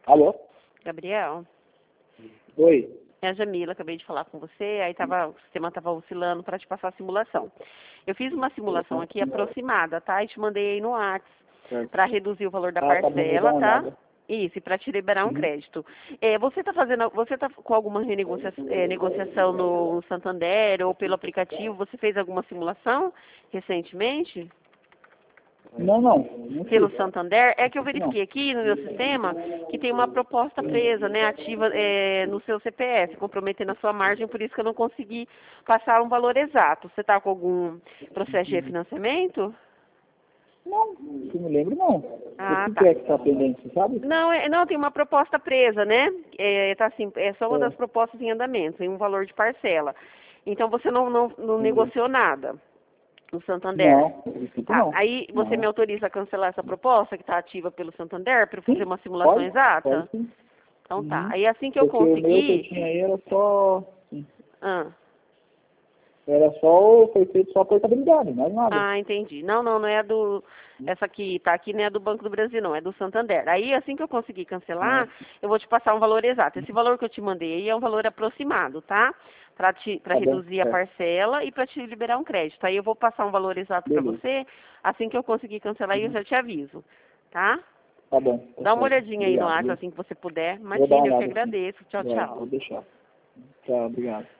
Alô? Gabriel, Oi. é a Jamila, acabei de falar com você, aí o sistema estava oscilando para te passar a simulação. Eu fiz uma simulação aqui aproximada, tá? E te mandei aí no WhatsApp para reduzir o valor da Tá bom, vou dar parcela, uma tá? olhada. Isso, e para te liberar um Uhum. crédito. Você tá com alguma negociação no Santander ou pelo aplicativo? Você fez alguma simulação recentemente? Não Pelo fiz. Santander, é que eu Não. verifiquei aqui no meu sistema que tem uma proposta presa, né, ativa no seu CPF, comprometendo a sua margem, por isso que eu não consegui passar um valor exato. Você está com algum processo de refinanciamento? Não, se me lembro, não. Ah, O que tá. é que está pendente, você sabe? Não, não, tem uma proposta presa, né? Tá assim, é só uma É. das propostas em andamento, tem um valor de parcela. Então você não negociou nada no Santander. Não, no princípio Tá, não. aí você me Não. autoriza a cancelar essa proposta que está ativa pelo Santander para eu fazer Sim, uma simulação pode exata? sim. Então tá. Uhum. Aí assim que eu Porque o meu que eu conseguir. tinha aí era só. Sim. Ah, Foi feito só portabilidade, mais nada. entendi. Não é do. Essa aqui tá aqui não é do Banco do Brasil, não, é do Santander. Aí assim que eu conseguir cancelar, Ah, eu vou te passar um valor exato. Esse valor que eu te mandei aí é um valor aproximado, tá? Para tá bom, reduzir a certo. parcela e para te liberar um crédito. Aí eu vou passar um valor exato para Beleza. você. Assim que eu conseguir cancelar, eu Uhum. já te aviso, tá? Tá bom, tá Dá uma certo. olhadinha aí no Obrigado, WhatsApp viu? assim que você puder. Vou dar uma Imagina, eu que olhada sim. agradeço. Tchau, Vou tchau. deixar. Tchau, obrigado.